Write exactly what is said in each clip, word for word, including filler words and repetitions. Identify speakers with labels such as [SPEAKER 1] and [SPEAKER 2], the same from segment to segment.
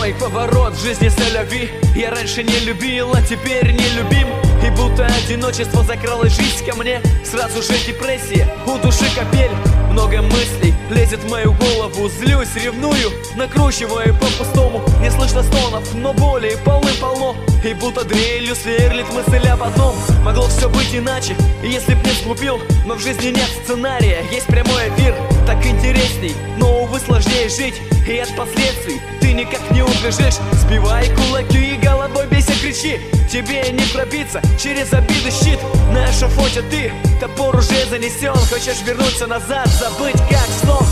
[SPEAKER 1] Роковой поворот в жизни селяви. Я раньше не любил, а теперь не любим. И будто одиночество закралось жизнь ко мне. Сразу же депрессия, у души капель. Много мыслей лезет в мою голову. Злюсь, ревную, накручиваю по-пустому. Не слышно стонов, но боли полным-полно. И будто дрелью сверлит мысль об одном. Могло все быть иначе, если б не сглупил. Но в жизни нет сценария, есть прямой эфир. Так интересней, но, увы, сложнее жить. И от последствий ты никак не убежишь. Сбивай кулаки и головой бейся, кричи. Тебе не пробиться через обиды щит. На эшафоте ты, топор уже занесен. Хочешь вернуться назад, забыть как сон.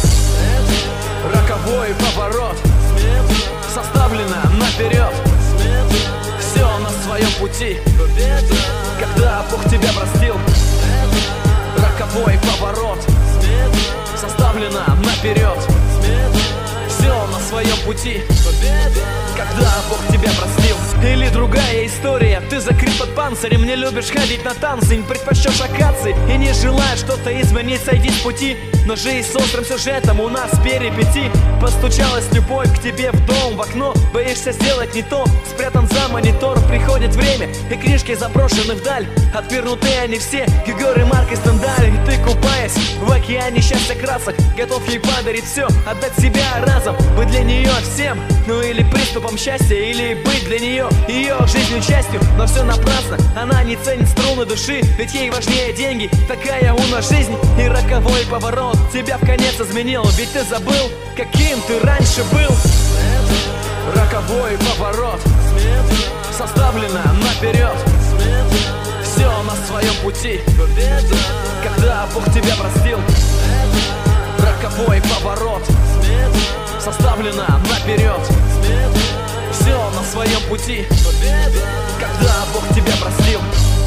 [SPEAKER 1] Роковой поворот составлено наперед. Все на своем пути, когда Бог тебя простил. Роковой поворот составлено наперед. Все на своем пути, когда Бог тебя простил. Или другая история, ты закрыт под панцирем. Не любишь ходить на танцы, не предпочтешь акации. И не желаешь что-то изменить, сойди с пути. Но жизнь с острым сюжетом у нас перипетий. Постучалась любовь к тебе в дом, в окно. Боишься сделать не то, спрятан за монитор. Приходит время, и книжки заброшены вдаль. Отвернуты они все, Григорий Марк и Стендаль. И ты, купаясь в океане счастья красок, готов ей подарить все, отдать себя разом. Быть для нее всем, ну или приступом счастья, или быть для нее ее жизнью частью. Но все напрасно, она не ценит струны души. Ведь ей важнее деньги, такая у нас жизнь. И роковой поворот тебя в конец изменил. Ведь ты забыл, каким ты раньше был. Роковой поворот составлено наперед. Все на своем пути, когда Бог тебя простил. Роковой поворот составлено наперед. Все на своем пути, когда Бог тебя простил.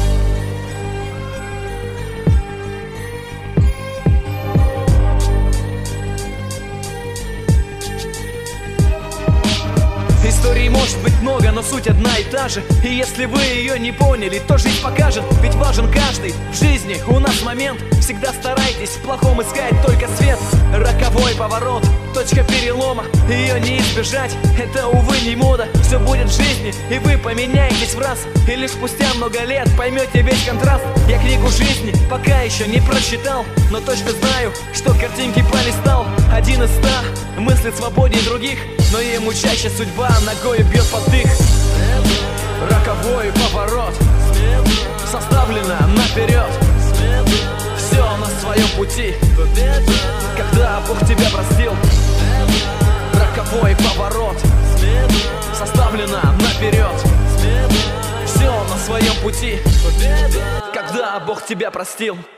[SPEAKER 1] Историй может быть много, но суть одна и та же. И если вы ее не поняли, то жизнь покажет. Ведь важен каждый в жизни у нас момент. Всегда старайтесь в плохом искать только свет. Роковой поворот, точка перелома, ее не избежать. Это, увы, не мода. Все будет в жизни, и вы поменяетесь в раз. И лишь спустя много лет поймете весь контраст. Я книгу жизни пока еще не прочитал, но точно знаю, что картинки пролистал. Один из ста мыслит свободнее других, но ему чаще судьба ногой бьет под дых. Роковой поворот составлено наперед. Все на своем пути, когда Бог тебя простил. Роковой поворот составлено наперед. Все на своем пути, когда Бог тебя простил.